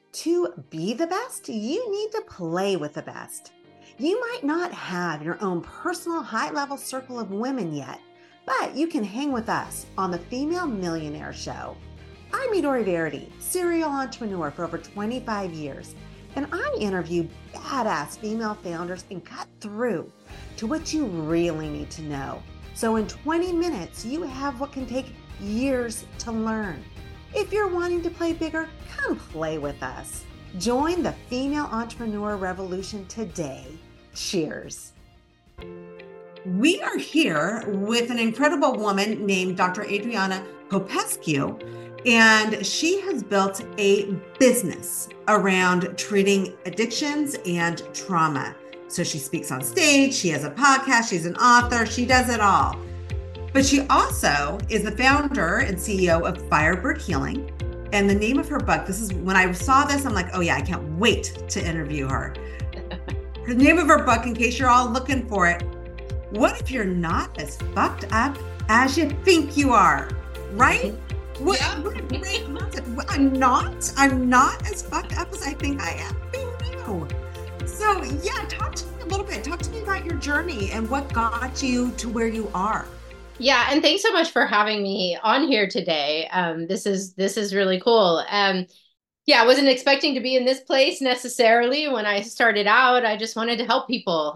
To be the best, you need to play with the best. You might not have your own personal high level circle of women yet, but you can hang with us on the Female Millionaire Show. I'm Midori Verity, serial entrepreneur for over 25 years, and I interview badass female founders and cut through to what you really need to know. So in 20 minutes, you have what can take years to learn. If you're wanting to play bigger, come play with us. Join the female entrepreneur revolution today. Cheers. We are here with an incredible woman named Dr. Adriana Popescu, and she has built a business around treating addictions and trauma. So she speaks on stage, she has a podcast, she's an author, she does it all. But she also is the founder and CEO of Firebird Healing. And the name of her book, this is when I saw this, I'm like, oh yeah, I can't wait to interview her. The name of her book, in case you're all looking for it, What If You're Not As Fucked Up As You Think You Are? Right? What a great concept. I'm not as fucked up as I think I am. Who knew? So yeah, talk to me a little bit. Talk to me about your journey and what got you to where you are. Yeah, and thanks so much for having me on here today. This is really cool. Yeah, I wasn't expecting to be in this place necessarily when I started out. I just wanted to help people.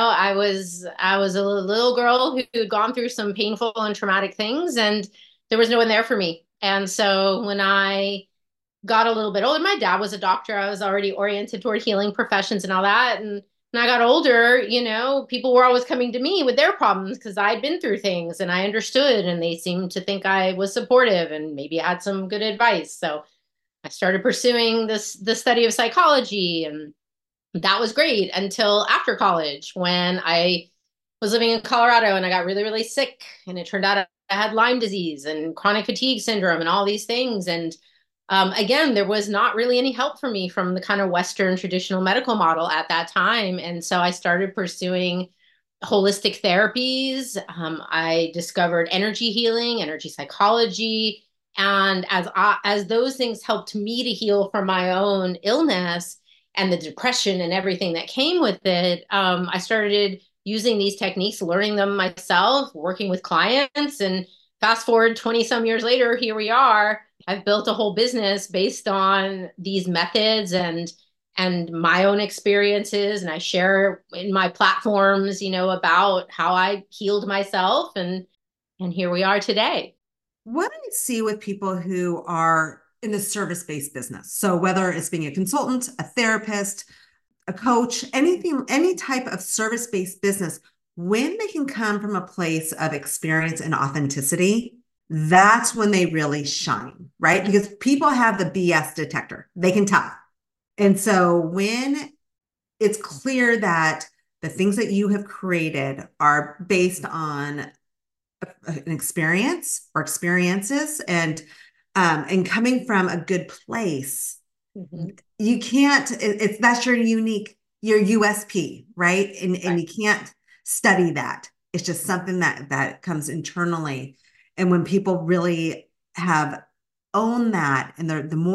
I was a little girl who had gone through some painful and traumatic things, and there was no one there for me. And so when I got a little bit older, my dad was a doctor. I was already oriented toward healing professions and all that. And when I got older, people were always coming to me with their problems because I'd been through things and I understood, and they seemed to think I was supportive and maybe had some good advice. So I started pursuing the study of psychology, and that was great until after college when I was living in Colorado and I got really, really sick. And it turned out I had Lyme disease and chronic fatigue syndrome and all these things. And again, there was not really any help for me from the kind of Western traditional medical model at that time. And so I started pursuing holistic therapies. I discovered energy healing, energy psychology. And as those things helped me to heal from my own illness and the depression and everything that came with it, I started using these techniques, learning them myself, working with clients. And fast forward 20 some years later, here we are. I've built a whole business based on these methods and my own experiences. And I share in my platforms, about how I healed myself, and here we are today. What do you see with people who are in the service-based business? So whether it's being a consultant, a therapist, a coach, anything, any type of service-based business, when they can come from a place of experience and authenticity, that's when they really shine, right? Because people have the BS detector. They can tell. And so when it's clear that the things that you have created are based on an experience or experiences and coming from a good place, Mm-hmm. you can't, it's that's your USP, right? And Right. you can't study that. It's just something that comes internally. And when people really have owned that, and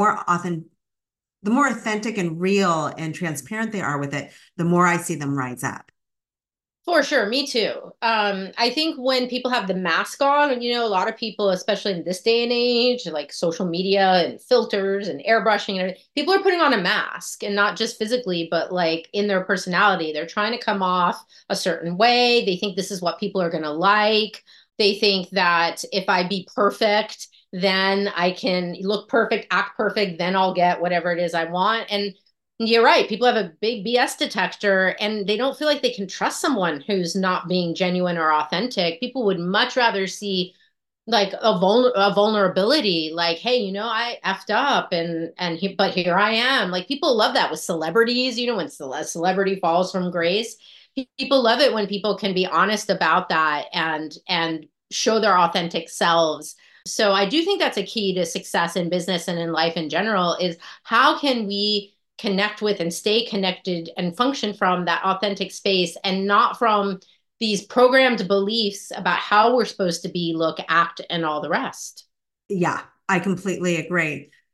the more authentic and real and transparent they are with it, the more I see them rise up. For sure, me too. I think when people have the mask on, a lot of people, especially in this day and age, like social media and filters and airbrushing and everything, people are putting on a mask, and not just physically, but like in their personality. They're trying to come off a certain way. They think this is what people are going to like. They think that if I be perfect, then I can look perfect, act perfect, then I'll get whatever it is I want. And you're right. People have a big BS detector and they don't feel like they can trust someone who's not being genuine or authentic. People would much rather see like a vulnerability, like, hey, I effed up but here I am. Like people love that with celebrities, when a celebrity falls from grace. People love it when people can be honest about that and show their authentic selves. So I do think that's a key to success in business and in life in general is how can we connect with and stay connected and function from that authentic space and not from these programmed beliefs about how we're supposed to be, look, act, and all the rest. Yeah, I completely agree.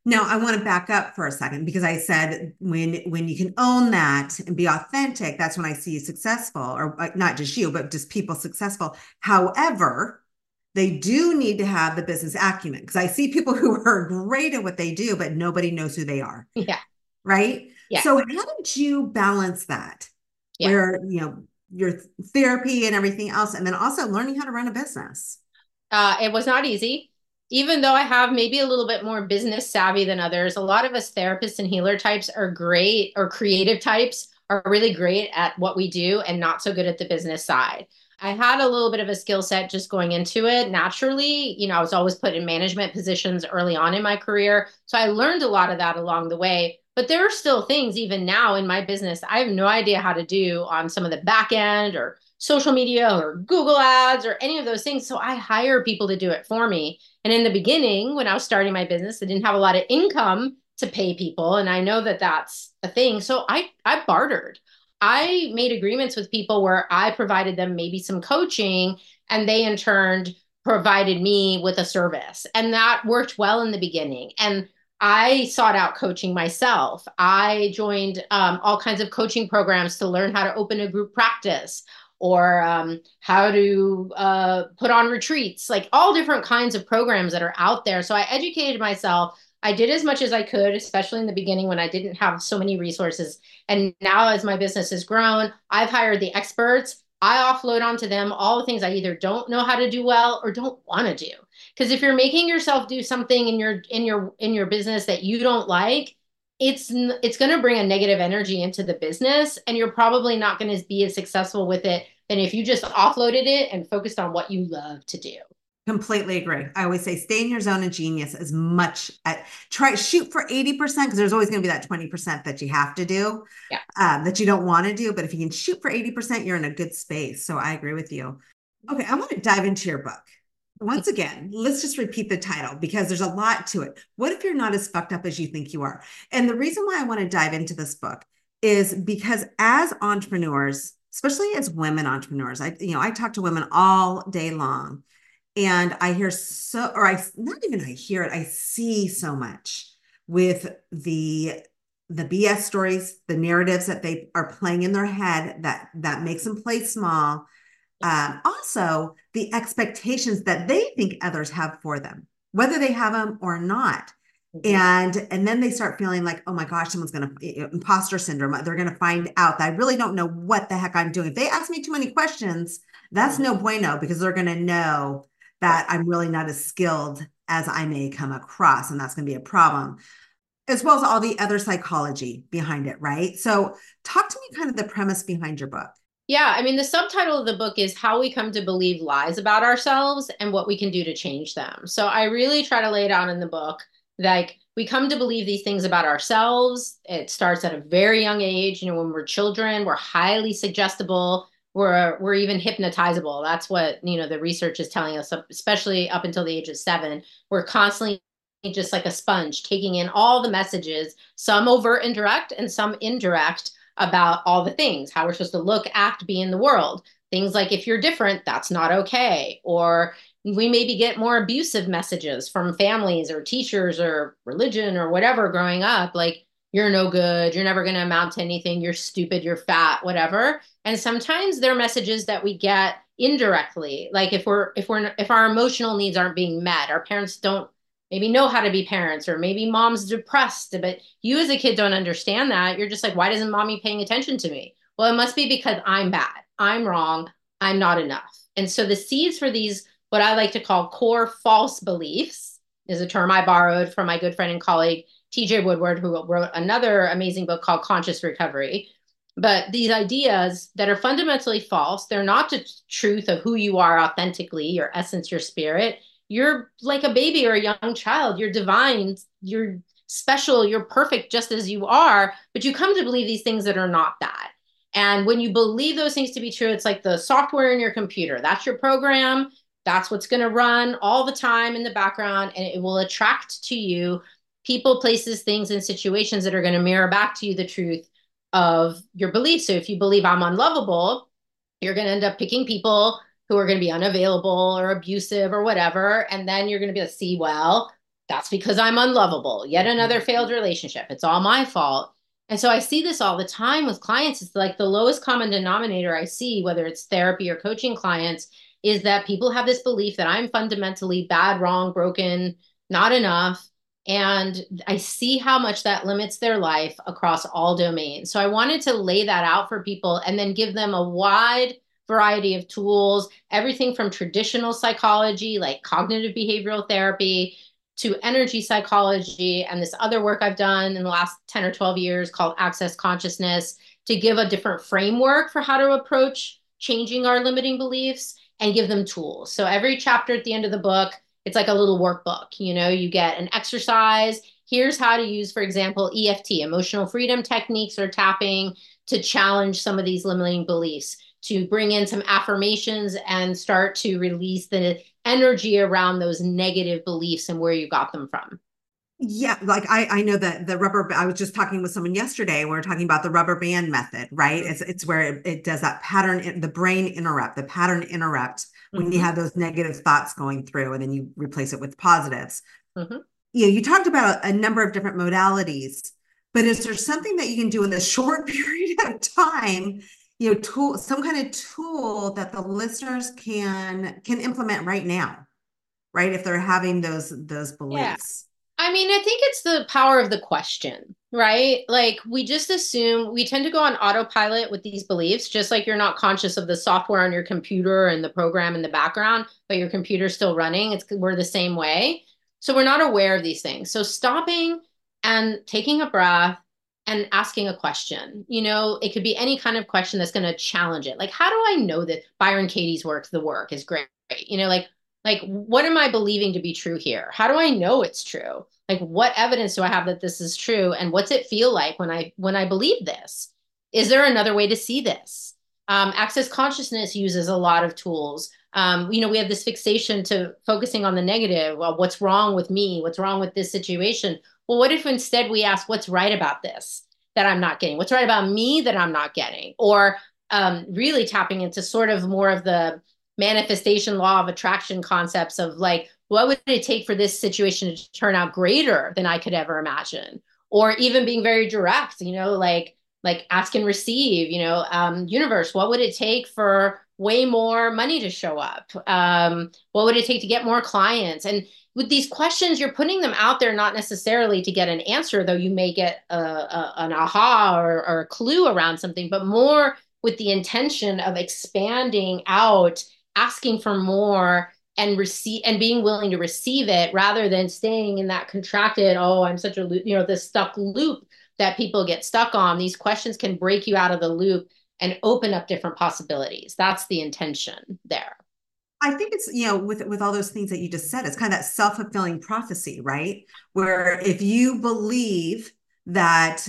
Now, I want to back up for a second because I said when you can own that and be authentic, that's when I see you successful, or not just you, but just people successful. However, they do need to have the business acumen because I see people who are great at what they do, but nobody knows who they are, Yeah. right? Yes. So how did you balance that? Yeah. Where, your therapy and everything else, and then also learning how to run a business. It was not easy. Even though I have maybe a little bit more business savvy than others, a lot of us therapists and healer types are great, or creative types are really great at what we do and not so good at the business side. I had a little bit of a skill set just going into it naturally. I was always put in management positions early on in my career. So I learned a lot of that along the way. But there are still things, even now in my business, I have no idea how to do on some of the back end or social media or Google ads or any of those things. So I hire people to do it for me. And in the beginning, when I was starting my business, I didn't have a lot of income to pay people. And I know that that's a thing. So I bartered. I made agreements with people where I provided them maybe some coaching, and they in turn provided me with a service. And that worked well in the beginning. And I sought out coaching myself. I joined all kinds of coaching programs to learn how to open a group practice, or how to put on retreats, like all different kinds of programs that are out there. So I educated myself. I did as much as I could, especially in the beginning when I didn't have so many resources. And now, as my business has grown, I've hired the experts. I offload onto them all the things I either don't know how to do well or don't want to do. Because if you're making yourself do something in your business that you don't like, it's going to bring a negative energy into the business, and you're probably not going to be as successful with it than if you just offloaded it and focused on what you love to do. Completely agree. I always say stay in your zone of genius as much at try shoot for 80% because there's always going to be that 20% that you have to do, Yeah. that you don't want to do. But if you can shoot for 80%, you're in a good space. So I agree with you. Okay, I want to dive into your book. Once again, let's just repeat the title because there's a lot to it. What if you're not as fucked up as you think you are? And the reason why I want to dive into this book is because as entrepreneurs, especially as women entrepreneurs, I talk to women all day long, and I hear so, or I not even I hear it, I see so much with the BS stories, the narratives that they are playing in their head that makes them play small. Also, the expectations that they think others have for them, whether they have them or not. And then they start feeling like, oh my gosh, someone's going to imposter syndrome. They're going to find out that I really don't know what the heck I'm doing. If they ask me too many questions, that's no bueno because they're going to know that I'm really not as skilled as I may come across. And that's going to be a problem, as well as all the other psychology behind it. Right. So talk to me kind of the premise behind your book. Yeah, I mean, the subtitle of the book is How We Come to Believe Lies About Ourselves and What We Can Do to Change Them. So I really try to lay it out in the book. Like, we come to believe these things about ourselves. It starts at a very young age. When we're children, we're highly suggestible. We're even hypnotizable. That's what, the research is telling us, especially up until the age of 7. We're constantly just like a sponge, taking in all the messages, some overt and direct and some indirect, about all the things, how we're supposed to look, act, be in the world. Things like if you're different, that's not okay. Or we maybe get more abusive messages from families or teachers or religion or whatever growing up, like you're no good, you're never going to amount to anything, you're stupid, you're fat, whatever. And sometimes they're messages that we get indirectly, like if our emotional needs aren't being met, our parents don't maybe know how to be parents, or maybe mom's depressed, but you as a kid don't understand that. You're just like, why isn't mommy paying attention to me? Well, it must be because I'm bad, I'm wrong, I'm not enough. And so the seeds for these, what I like to call core false beliefs, is a term I borrowed from my good friend and colleague TJ Woodward, who wrote another amazing book called Conscious Recovery. But these ideas that are fundamentally false, they're not the truth of who you are authentically, your essence, your spirit. You're like a baby or a young child. You're divine. You're special. You're perfect just as you are. But you come to believe these things that are not that. And when you believe those things to be true, it's like the software in your computer. That's your program. That's what's going to run all the time in the background. And it will attract to you people, places, things, and situations that are going to mirror back to you the truth of your beliefs. So if you believe I'm unlovable, you're going to end up picking people who are going to be unavailable or abusive or whatever. And then you're going to be like, see, well, That's because I'm unlovable. Yet another failed relationship. It's all my fault. And so I see this all the time with clients. It's like the lowest common denominator I see, whether it's therapy or coaching clients, is that people have this belief that I'm fundamentally bad, wrong, broken, not enough. And I see how much that limits their life across all domains. So I wanted to lay that out for people and then give them a wide variety of tools, everything from traditional psychology, like cognitive behavioral therapy, to energy psychology and this other work I've done in the last 10 or 12 years called Access Consciousness, to give a different framework for how to approach changing our limiting beliefs and give them tools. So every chapter at the end of the book, it's like a little workbook. You get an exercise. Here's how to use, for example, EFT, emotional freedom techniques or tapping, to challenge some of these limiting beliefs, to bring in some affirmations and start to release the energy around those negative beliefs and where you got them from. Yeah, like I know that I was just talking with someone yesterday. We were talking about the rubber band method, right? It's where it does that pattern, the brain interrupt, the pattern interrupt when you Mm-hmm. have those negative thoughts going through, and then you replace it with positives. Mm-hmm. You talked about a number of different modalities, but is there something that you can do in this short period of time, some kind of tool that the listeners can implement right now, right? If they're having those Yeah. beliefs. I mean, I think it's the power of the question, right? Like we just assume we tend to go on autopilot with these beliefs, just like you're not conscious of the software on your computer and the program in the background, but your computer's still running. We're the same way. So we're not aware of these things. So stopping and taking a breath and asking a question, it could be any kind of question that's going to challenge it. Like, how do I know that Byron Katie's work, the work is great? Like, what am I believing to be true here? How do I know it's true? Like, what evidence do I have that this is true? And what's it feel like when I believe this? Is there another way to see this? Access consciousness uses a lot of tools. We have this fixation to focusing on the negative. Well, what's wrong with me? What's wrong with this situation? Well, what if instead we ask, what's right about this that I'm not getting? What's right about me that I'm not getting? Or really tapping into sort of more of the manifestation law of attraction concepts of like, what would it take for this situation to turn out greater than I could ever imagine? Or even being very direct, like ask and receive, universe, what would it take for way more money to show up? What would it take to get more clients? And with these questions, you're putting them out there, not necessarily to get an answer, though you may get an aha or a clue around something, but more with the intention of expanding out, asking for more and being willing to receive it rather than staying in that contracted, oh, I'm such a loop, this stuck loop that people get stuck on. These questions can break you out of the loop and open up different possibilities. That's the intention there. I think it's, with all those things that you just said, it's kind of that self-fulfilling prophecy, right? Where if you believe that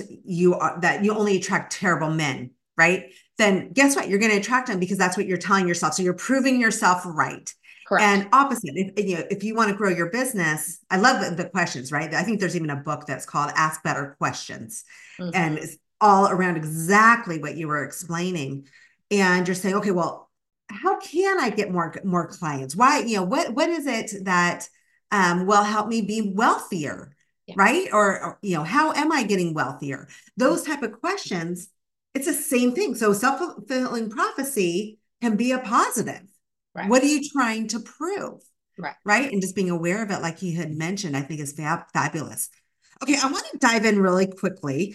you only attract terrible men, right? Then guess what? You're going to attract them because that's what you're telling yourself. So you're proving yourself right. Correct. And opposite, if you want to grow your business, I love the questions, right? I think there's even a book that's called Ask Better Questions. And Mm-hmm. it's all around exactly what you were explaining. And you're saying, okay, well, how can I get more clients? Why, what is it that will help me be wealthier, Yeah. right? Or how am I getting wealthier? Those type of questions, it's the same thing. So self-fulfilling prophecy can be a positive. Right. What are you trying to prove? Right. Right. And just being aware of it, like you had mentioned, I think is fabulous. Okay, I want to dive in really quickly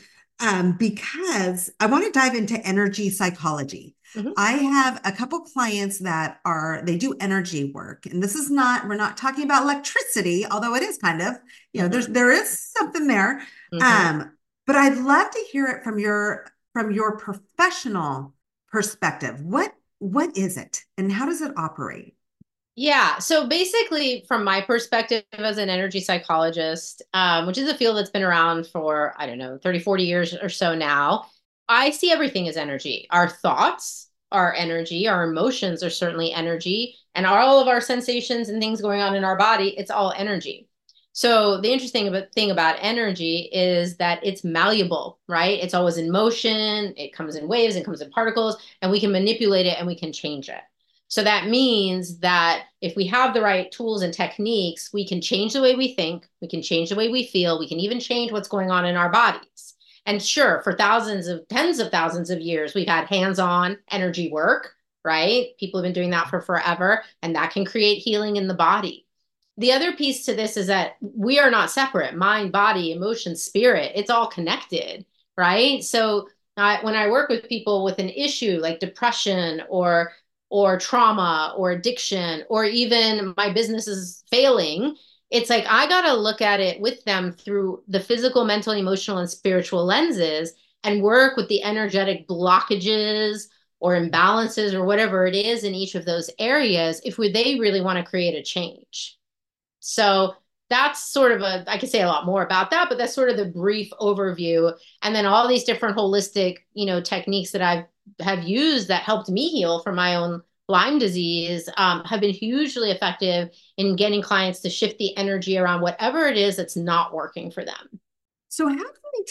because I want to dive into energy psychology. Mm-hmm. I have a couple clients that they do energy work, and we're not talking about electricity, although it is kind of, Mm-hmm. there is something there. Mm-hmm. Um, but I'd love to hear it from your professional perspective. What is it and how does it operate? Yeah. So basically, from my perspective as an energy psychologist, which is a field that's been around for, I don't know, 30, 40 years or so now, I see everything as energy. Our thoughts are energy, our emotions are certainly energy, and all of our sensations and things going on in our body, it's all energy. So the interesting thing about energy is that it's malleable, right? It's always in motion, it comes in waves, it comes in particles, and we can manipulate it and we can change it. So that means that if we have the right tools and techniques, we can change the way we think, we can change the way we feel, we can even change what's going on in our bodies. And sure, for tens of thousands of years, we've had hands-on energy work, right? People have been doing that for forever, and that can create healing in the body. The other piece to this is that we are not separate: mind, body, emotion, spirit. It's all connected, right? So when I work with people with an issue like depression or trauma or addiction, or even my business is failing, it's like I got to look at it with them through the physical, mental, emotional, and spiritual lenses and work with the energetic blockages or imbalances or whatever it is in each of those areas if they really want to create a change. So that's sort of I could say a lot more about that, but that's sort of the brief overview. And then all these different holistic, techniques that have used that helped me heal from my own Lyme disease have been hugely effective in getting clients to shift the energy around whatever it is that's not working for them. So how can we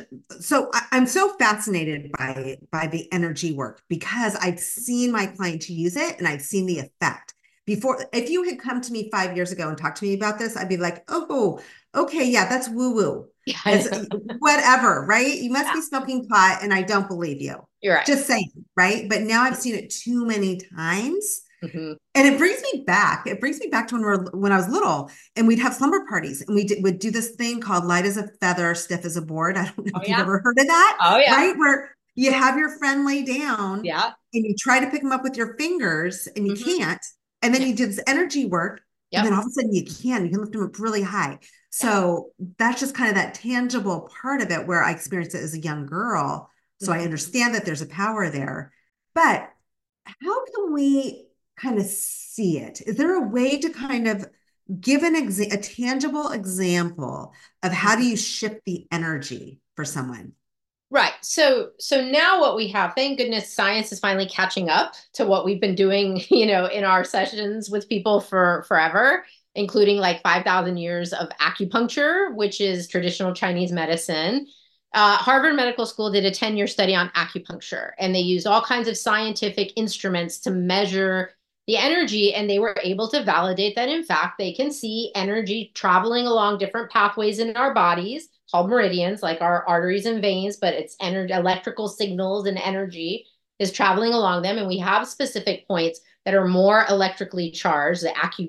I'm so fascinated by the energy work because I've seen my clients use it and I've seen the effect. Before, if you had come to me 5 years ago and talked to me about this, I'd be like, oh, okay, yeah, that's woo-woo. Yeah, As whatever, right? You must yeah, be smoking pot, and I don't believe you. you're right. Just saying, right? But now I've seen it too many times. Mm-hmm. And it brings me back. It brings me back to when I was little, and we'd have slumber parties, and would do this thing called light as a feather, stiff as a board. I don't know Oh if you've yeah. ever heard of that, Oh yeah. right? Where you have your friend lay down, Yeah. and you try to pick them up with your fingers, and you Mm-hmm. can't. And then Yeah. you do this energy work, and then Yep. all of a sudden you can. You can lift them up really high. Yeah. So that's just kind of that tangible part of it where I experienced it as a young girl. So I Mm-hmm. understand that there's a power there. But how can we kind of see it? Is there a way to kind of give a tangible example of how do you shift the energy for someone? Right. So now what we have, thank goodness science is finally catching up to what we've been doing, in our sessions with people for forever, including like 5,000 years of acupuncture, which is traditional Chinese medicine. Harvard Medical School did a 10-year study on acupuncture, and they used all kinds of scientific instruments to measure the energy, and they were able to validate that, in fact, they can see energy traveling along different pathways in our bodies called meridians, like our arteries and veins, but it's energy, electrical signals and energy is traveling along them. And we have specific points that are more electrically charged, the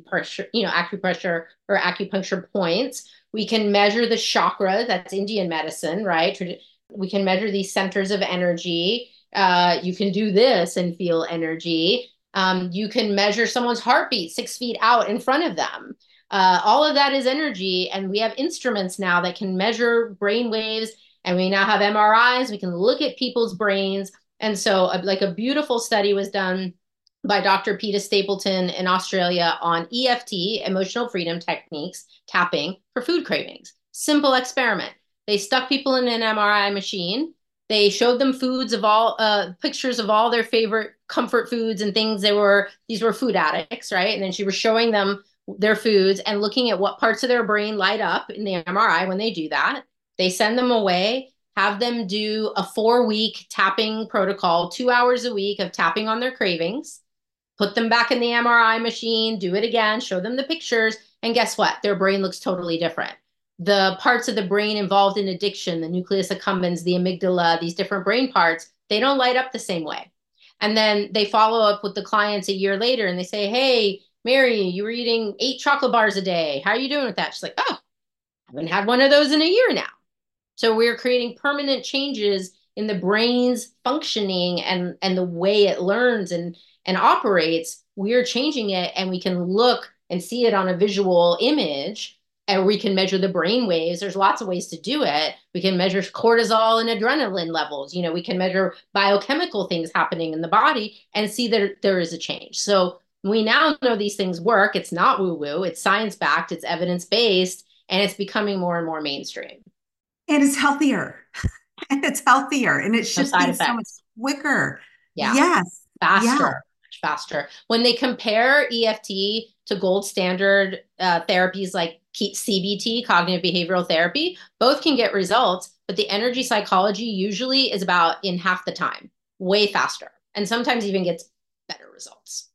acupressure or acupuncture points. We can measure the chakra, that's Indian medicine, right? We can measure these centers of energy. You can do this and feel energy. You can measure someone's heartbeat 6 feet out in front of them. All of that is energy, and we have instruments now that can measure brain waves, and we now have MRIs. We can look at people's brains. And so, like a beautiful study was done by Dr. Peter Stapleton in Australia on EFT, emotional freedom techniques, tapping for food cravings. Simple experiment. They stuck people in an MRI machine. They showed them foods of all pictures of all their favorite comfort foods and things. These were food addicts, right? And then she was showing them their foods and looking at what parts of their brain light up in the MRI when they do that. They send them away, have them do a 4-week tapping protocol, 2 hours a week of tapping on their cravings, put them back in the MRI machine, do it again, show them the pictures, and guess what? Their brain looks totally different. The parts of the brain involved in addiction, the nucleus accumbens, the amygdala, these different brain parts, they don't light up the same way. And then they follow up with the clients a year later and they say, hey, Mary, you were eating 8 chocolate bars a day. How are you doing with that? She's like, oh, I haven't had one of those in a year now. So we're creating permanent changes in the brain's functioning and the way it learns and operates. We're changing it, and we can look and see it on a visual image, and we can measure the brain waves. There's lots of ways to do it. We can measure cortisol and adrenaline levels. We can measure biochemical things happening in the body and see that there is a change. So we now know these things work. It's not woo-woo. It's science-backed. It's evidence-based, and it's becoming more and more mainstream. And it's healthier. And it's healthier. And it's No side shifting so much effects. quicker. Yeah. Yes. Yeah. Faster, much faster. When they compare EFT to gold standard therapies like CBT, cognitive behavioral therapy, both can get results, but the energy psychology usually is about in half the time, way faster, and sometimes even gets better results.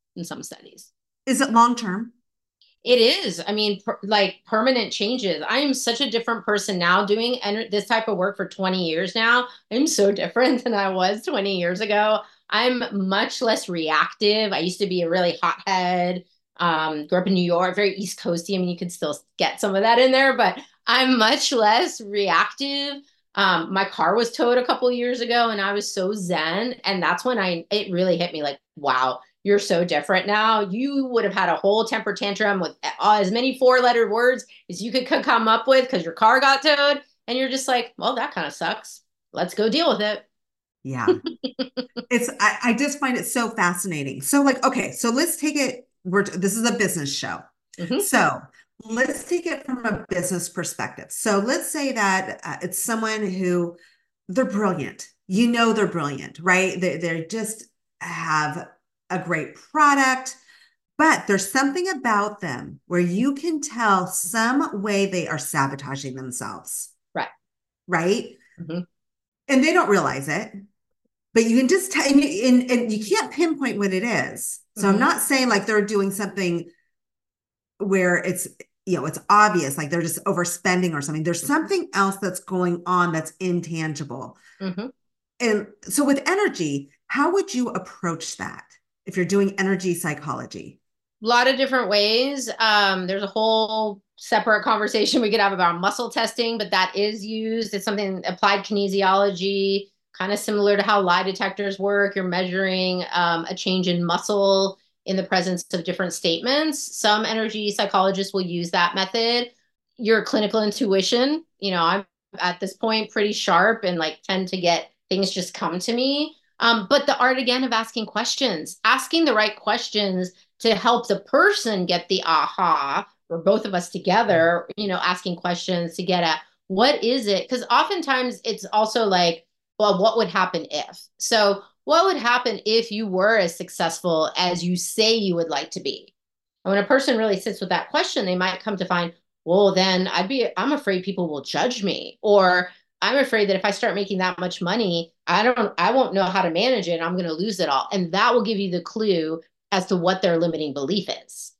in some studies. Is it long term? It is. I mean, like permanent changes. I am such a different person now doing this type of work for 20 years now. I'm so different than I was 20 years ago. I'm much less reactive. I used to be a really hothead. Grew up in New York, very East Coasty. I mean, you could still get some of that in there, but I'm much less reactive. My car was towed a couple years ago and I was so zen. And that's when it really hit me like, wow, you're so different now. You would have had a whole temper tantrum with as many four-letter words as you could come up with because your car got towed. And you're just like, well, that kind of sucks. Let's go deal with it. Yeah. I just find it so fascinating. So like, okay, so let's take it. This is a business show. Mm-hmm. So let's take it from a business perspective. So let's say that it's someone who they're brilliant. You know, they're brilliant, right? They just have a great product, but there's something about them where you can tell some way they are sabotaging themselves. Right. Right. Mm-hmm. And they don't realize it, but you can just tell, and you can't pinpoint what it is. So Mm-hmm. I'm not saying like they're doing something where it's obvious, like they're just overspending or something. There's something else that's going on that's intangible. Mm-hmm. And so with energy, how would you approach that if you're doing energy psychology? A lot of different ways. There's a whole separate conversation we could have about muscle testing, but that is used. It's something applied kinesiology, kind of similar to how lie detectors work. You're measuring a change in muscle in the presence of different statements. Some energy psychologists will use that method. Your clinical intuition, I'm at this point pretty sharp and like tend to get things just come to me. But the art again of asking the right questions to help the person get the aha, or both of us together, asking questions to get at what is it? Because oftentimes it's also like, well, what would happen if? So, what would happen if you were as successful as you say you would like to be? And when a person really sits with that question, they might come to find, well, then I'm afraid people will judge me, or I'm afraid that if I start making that much money, I won't know how to manage it. I'm going to lose it all. And that will give you the clue as to what their limiting belief is.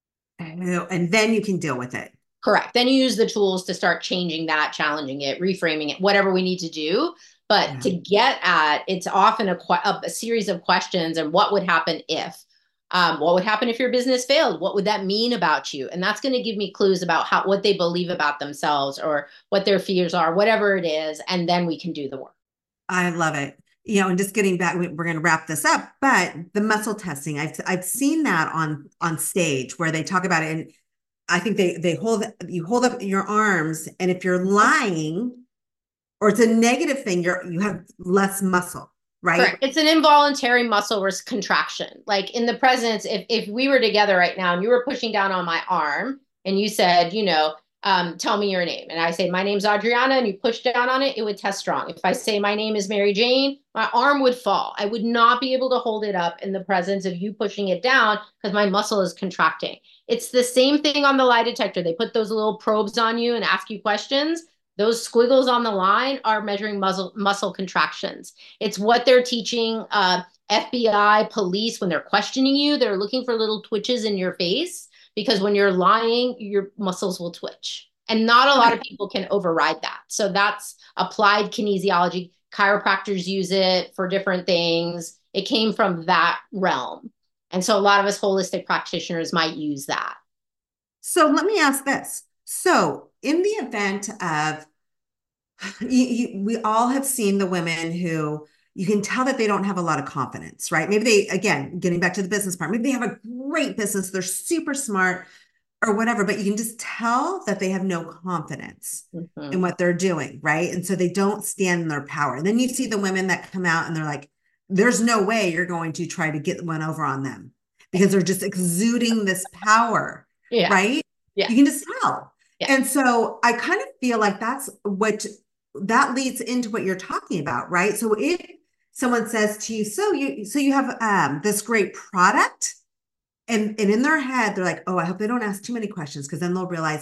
And then you can deal with it. Correct. Then you use the tools to start changing that, challenging it, reframing it, whatever we need to do. But Yeah. to get at, it's often a series of questions and what would happen if? What would happen if your business failed? What would that mean about you? And that's going to give me clues about what they believe about themselves or what their fears are, whatever it is. And then we can do the work. I love it. And just getting back, we're going to wrap this up, but the muscle testing, I've seen that on stage where they talk about it. And I think you hold up your arms, and if you're lying or it's a negative thing, you have less muscle, right? Correct. It's an involuntary muscle contraction. Like in the presence, if we were together right now and you were pushing down on my arm and you said, tell me your name. And I say, my name's Adriana, and you push down on it, it would test strong. If I say my name is Mary Jane, my arm would fall. I would not be able to hold it up in the presence of you pushing it down because my muscle is contracting. It's the same thing on the lie detector. They put those little probes on you and ask you questions. Those squiggles on the line are measuring muscle contractions. It's what they're teaching FBI, police, when they're questioning you, they're looking for little twitches in your face because when you're lying, your muscles will twitch. And not a lot of people can override that. So that's applied kinesiology. Chiropractors use it for different things. It came from that realm. And so a lot of us holistic practitioners might use that. So let me ask this. So in the event of, we all have seen the women who you can tell that they don't have a lot of confidence, right? Maybe they, again, getting back to the business part, maybe they have a great business, they're super smart or whatever, but you can just tell that they have no confidence in what they're doing, right? And so they don't stand in their power. And then you see the women that come out and they're like, there's no way you're going to try to get one over on them because they're just exuding this power, right? Yeah. You can just tell. Yeah. And so I kind of feel like that leads into what you're talking about, right? So if someone says to you, so you have this great product, and in their head, they're like, oh, I hope they don't ask too many questions because then they'll realize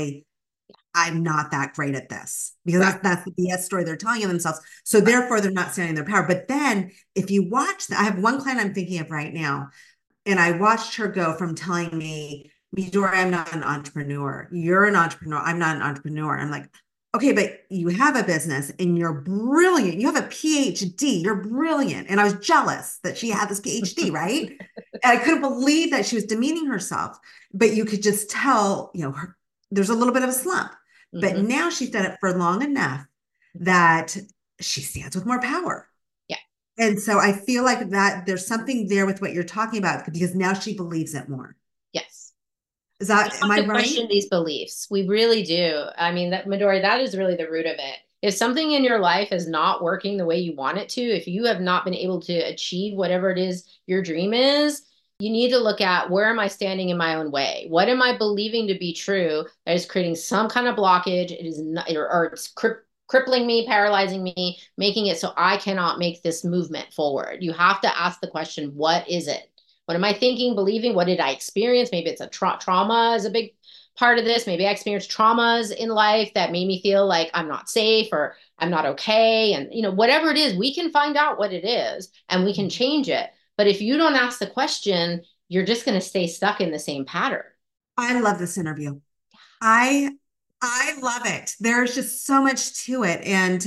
I'm not that great at this because that's the BS story they're telling themselves. So therefore they're not standing in their power. But then if you watch I have one client I'm thinking of right now. And I watched her go from telling me, Midori, I'm not an entrepreneur. You're an entrepreneur. I'm not an entrepreneur. I'm like, okay, but you have a business and you're brilliant. You have a PhD. You're brilliant. And I was jealous that she had this PhD, right? And I couldn't believe that she was demeaning herself. But you could just tell, there's a little bit of a slump. But Mm-hmm. now she's done it for long enough that she stands with more power. Yeah. And so I feel like that there's something there with what you're talking about because now she believes it more. Yes. We Am have I to question right? these beliefs. We really do. I mean, that Midori, that is really the root of it. If something in your life is not working the way you want it to, if you have not been able to achieve whatever it is your dream is, you need to look at, where am I standing in my own way? What am I believing to be true that is creating some kind of blockage? It is not, or it's crippling me, paralyzing me, making it so I cannot make this movement forward. You have to ask the question, what is it? What am I thinking, believing? What did I experience? Maybe it's a trauma is a big part of this. Maybe I experienced traumas in life that made me feel like I'm not safe or I'm not okay. And, whatever it is, we can find out what it is and we can change it. But if you don't ask the question, you're just going to stay stuck in the same pattern. I love this interview. I I love it. There's just so much to it. And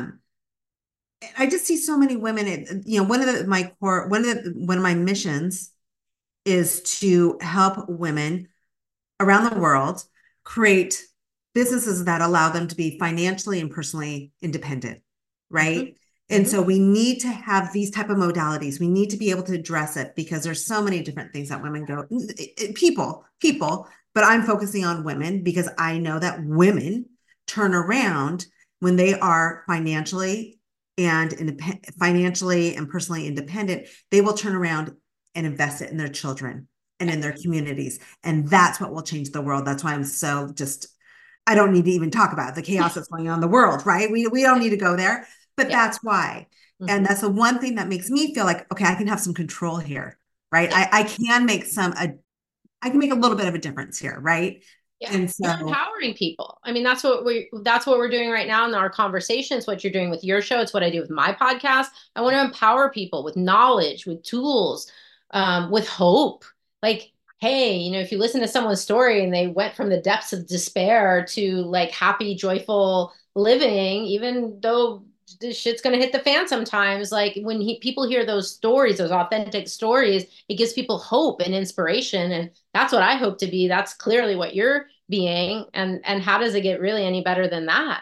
I just see so many women, one of my missions is to help women around the world create businesses that allow them to be financially and personally independent, Mm-hmm. right? And Mm-hmm. so we need to have these type of modalities. We need to be able to address it because there's so many different things that women go, people, but I'm focusing on women because I know that women turn around when they are financially and personally independent. They will turn around and invest it in their children and in their communities. And that's what will change the world. That's why I'm so just, I don't need to even talk about the chaos that's going on in the world, right? We don't need to go there, but Yeah. that's why. And Mm-hmm. that's the one thing that makes me feel like, okay, I can have some control here, right? Yeah. I can make I can make a little bit of a difference here, right? Yeah. And You're so, empowering people. I mean, that's what we're doing right now in our conversations, what you're doing with your show. It's what I do with my podcast. I want to empower people with knowledge, with tools, with hope. Like, hey, if you listen to someone's story and they went from the depths of despair to like happy, joyful living, even though this shit's gonna hit the fan sometimes, like when people hear those stories, those authentic stories, it gives people hope and inspiration. And that's what I hope to be. That's clearly what you're being. And how does it get really any better than that?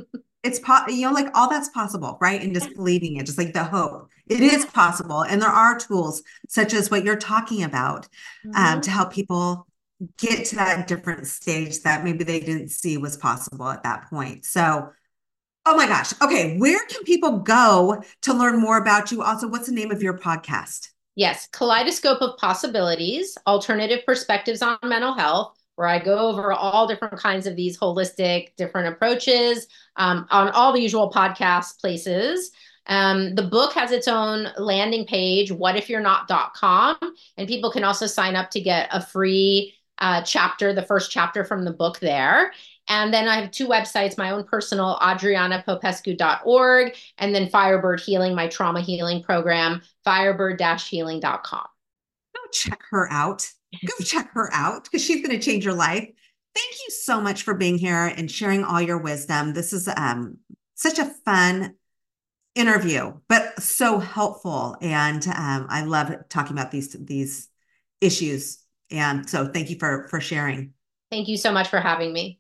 like all that's possible, right? And just believing it, just like the hope. It is possible. And there are tools such as what you're talking about Mm-hmm. to help people get to that different stage that maybe they didn't see was possible at that point. So, oh my gosh. Okay. Where can people go to learn more about you? Also, what's the name of your podcast? Yes, Kaleidoscope of Possibilities, Alternative Perspectives on Mental Health, where I go over all different kinds of these holistic, different approaches on all the usual podcast places. The book has its own landing page, whatifyou'renot.com, and people can also sign up to get a free chapter, the first chapter from the book there. And then I have two websites, my own personal, adrianapopescu.org, and then Firebird Healing, my trauma healing program, firebird-healing.com. Go check her out. Go check her out because she's going to change your life. Thank you so much for being here and sharing all your wisdom. This is such a fun interview, but so helpful. And I love talking about these issues. And so thank you for sharing. Thank you so much for having me.